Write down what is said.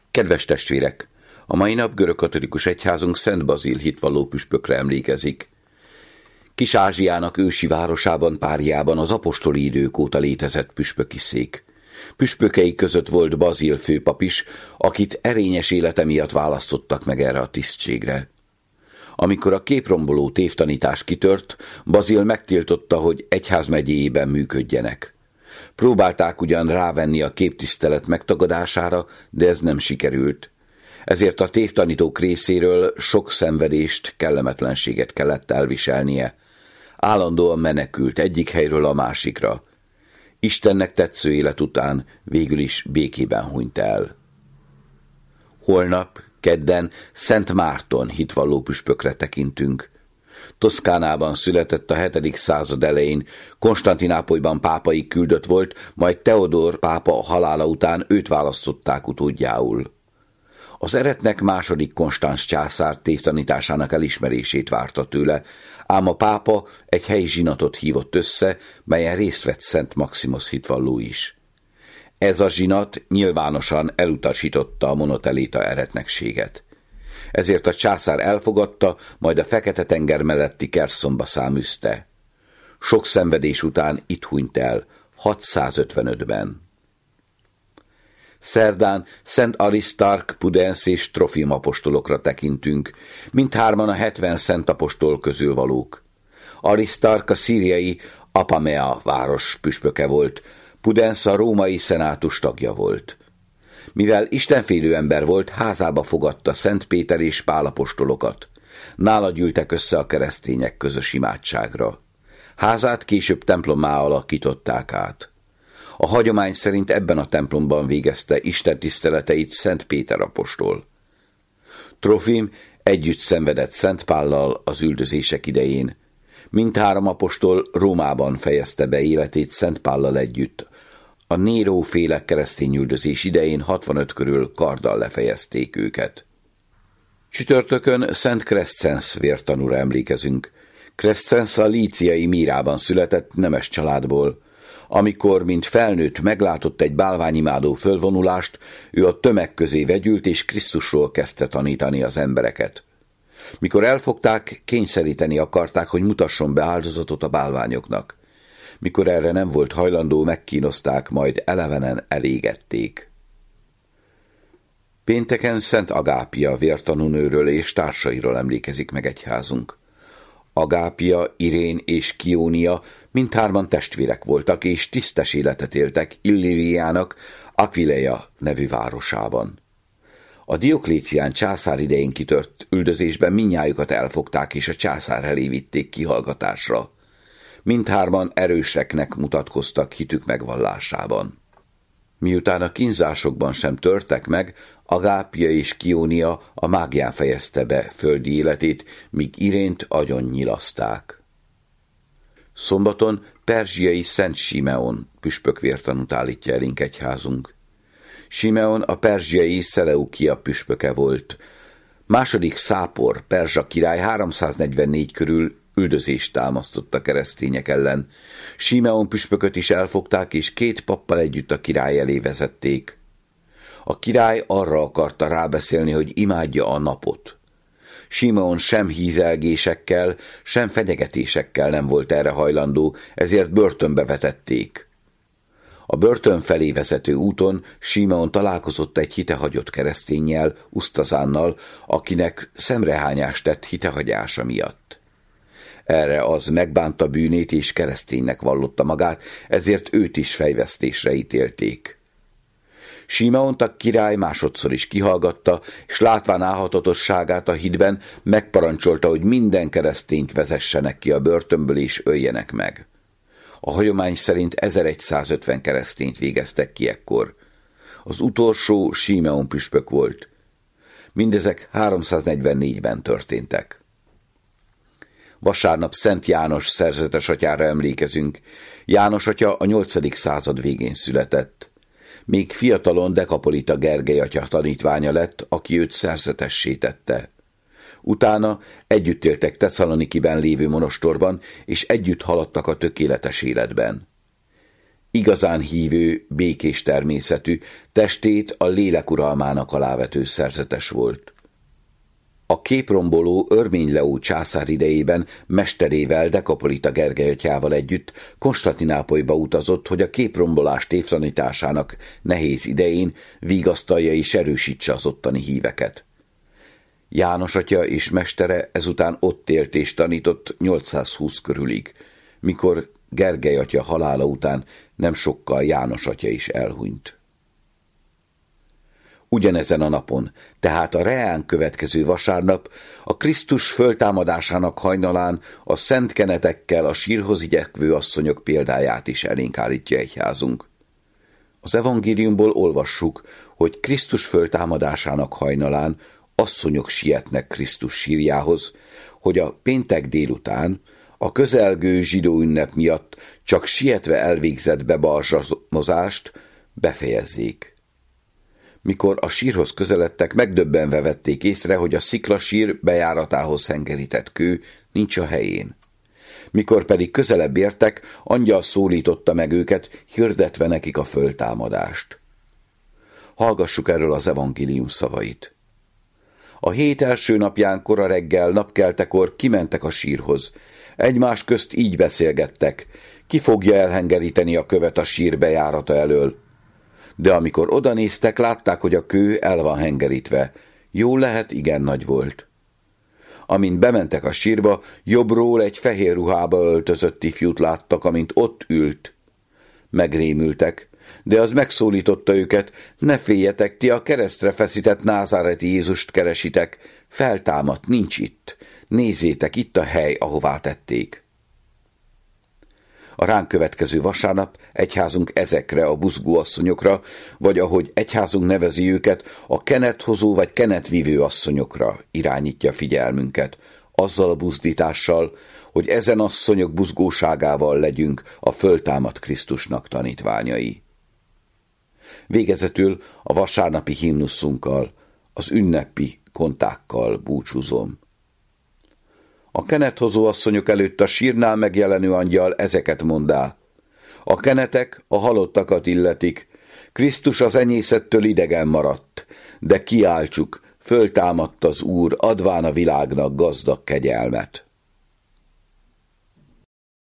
Kedves testvérek! A mai nap görögkatolikus egyházunk Szent Bazil hitvalló püspökre emlékezik. Kis-Ázsiának ősi városában, Páriában az apostoli idők óta létezett püspöki szék. Püspökei között volt Bazil főpap is, akit erényes élete miatt választottak meg erre a tisztségre. Amikor a képromboló tévtanítás kitört, Bazil megtiltotta, hogy egyházmegyéjében működjenek. Próbálták ugyan rávenni a képtisztelet megtagadására, de ez nem sikerült. Ezért a tévtanítók részéről sok szenvedést, kellemetlenséget kellett elviselnie. Állandóan menekült egyik helyről a másikra. Istennek tetsző élet után végül is békében hunyt el. Holnap, kedden Szent Márton hitvalló püspökre tekintünk. Toszkánában született a 7. század elején, Konstantinápolyban pápai küldött volt, majd Teodor pápa halála után őt választották utódjául. Az eretnek második Konstanz császár tévtanításának elismerését várta tőle, ám a pápa egy helyi zsinatot hívott össze, melyen részt vett Szent Maximus hitvalló is. Ez a zsinat nyilvánosan elutasította a monotelita eretnekséget. Ezért a császár elfogadta, majd a Fekete-tenger melletti Kerszonba száműzte. Sok szenvedés után itt hunyt el, 655-ben. Szerdán Szent Arisztark, Pudens és Trofim apostolokra tekintünk, mindhárman a 70 szent apostol közül valók. Arisztark a szíriai Apamea város püspöke volt, Pudens a római szenátus tagja volt. Mivel istenfélő ember volt, házába fogadta Szent Péter és Pál apostolokat. Nála gyűltek össze a keresztények közös imádságra. Házát később templommá alakították át. A hagyomány szerint ebben a templomban végezte Isten tiszteleteit Szent Péter apostol. Trofim együtt szenvedett Szent Pállal az üldözések idején. Mindhárom apostol Rómában fejezte be életét Szent Pállal együtt. A Néró-féle keresztényüldözés idején 65 körül karddal lefejezték őket. Csütörtökön Szent Crescens vértanúra emlékezünk. Crescens a líciai Mírában született, nemes családból. Amikor, mint felnőtt, meglátott egy bálványimádó fölvonulást, ő a tömeg közé vegyült, és Krisztusról kezdte tanítani az embereket. Mikor elfogták, kényszeríteni akarták, hogy mutasson be áldozatot a bálványoknak. Mikor erre nem volt hajlandó, megkínozták, majd elevenen elégették. Pénteken Szent Agápia vértanúnőről és társairól emlékezik meg egyházunk. Agápia, Irén és Kiónia mindhárman testvérek voltak, és tisztes életet éltek Illíriának, Aquileia nevű városában. A Dioklécián császár idején kitört üldözésben mindnyájukat elfogták, és a császár elé vitték kihallgatásra. Mindhárman erőseknek mutatkoztak hitük megvallásában. Miután a kínzásokban sem törtek meg, Agápia és Kiónia a mágián fejezte be földi életét, míg Irént agyon nyilaszták. Szombaton perzsiai Szent Simeon püspök vértanút állítja elénk egyházunk. Simeon a perzsiai Szeleukia püspöke volt. Második Szápor perzsa király 344 körül üldözést támasztott a keresztények ellen. Simeon püspököt is elfogták, és 2 pappal együtt a király elé vezették. A király arra akarta rábeszélni, hogy imádja a napot. Simeon sem hízelgésekkel, sem fenyegetésekkel nem volt erre hajlandó, ezért börtönbe vetették. A börtön felé vezető úton Simeon találkozott egy hitehagyott kereszténnyel, Usztazánnal, akinek szemrehányást tett hitehagyása miatt. Erre az megbánta bűnét és kereszténynek vallotta magát, ezért őt is fejvesztésre ítélték. Simeont a király másodszor is kihallgatta, és látván álhatatosságát a hitben megparancsolta, hogy minden keresztényt vezessenek ki a börtönből és öljenek meg. A hagyomány szerint 1150 keresztényt végeztek ki ekkor. Az utolsó Simeon püspök volt. Mindezek 344-ben történtek. Vasárnap Szent János szerzetes atyára emlékezünk. János atya a 8. század végén született. Még fiatalon Dekapolita Gergely atya tanítványa lett, aki őt szerzetessé tette. Utána együtt éltek Tesszalonikiben lévő monostorban, és együtt haladtak a tökéletes életben. igazán hívő, békés természetű, testét a lélek uralmának alávető szerzetes volt. A képromboló Örmény Leó császár idejében mesterével, Dekapolita Gergely atyával együtt Konstantinápolyba utazott, hogy a képrombolás tévtanításának nehéz idején vigasztalja és erősítse az ottani híveket. János atya és mestere ezután ott élt és tanított 820 körülig, mikor Gergely atya halála után nem sokkal János atya is elhunyt. Ugyanezen a napon, tehát a reán következő vasárnap, a Krisztus föltámadásának hajnalán a szent kenetekkel a sírhoz igyekvő asszonyok példáját is elénk állítja egyházunk. Az evangéliumból olvassuk, hogy Krisztus föltámadásának hajnalán asszonyok sietnek Krisztus sírjához, hogy a péntek délután, a közelgő zsidó ünnep miatt csak sietve elvégzett bebarzsamozást befejezzék. Mikor a sírhoz közeledtek, megdöbbenve vették észre, hogy a sziklasír bejáratához hengerített kő nincs a helyén. Mikor pedig közelebb értek, angyal szólította meg őket, hirdetve nekik a föltámadást. Hallgassuk erről az evangélium szavait. A hét első napján kora reggel, napkeltekor kimentek a sírhoz. Egymás közt így beszélgettek, ki fogja elhengeríteni a követ a sír bejárata elől. De amikor odanéztek, látták, hogy a kő el van hengerítve. Jól lehet, igen nagy volt. Amint bementek a sírba, jobbról egy fehér ruhába öltözött ifjút láttak, amint ott ült. Megrémültek, de az megszólította őket, ne féljetek, ti a keresztre feszített názáreti Jézust keresitek, feltámadt, nincs itt. Nézzétek, itt a hely, ahová tették. A ránk következő vasárnap egyházunk ezekre a buzgóasszonyokra, vagy ahogy egyházunk nevezi őket, a kenethozó vagy kenetvívő asszonyokra irányítja figyelmünket, azzal a buzdítással, hogy ezen asszonyok buzgóságával legyünk a föltámadt Krisztusnak tanítványai. Végezetül a vasárnapi himnuszunkkal, az ünnepi kontákkal búcsúzom. A kenethozó asszonyok előtt a sírnál megjelenő angyal ezeket mondá. A kenetek a halottakat illetik, Krisztus az enyészettől idegen maradt, de kiáltsuk, föltámadt az Úr, adván a világnak gazdag kegyelmet.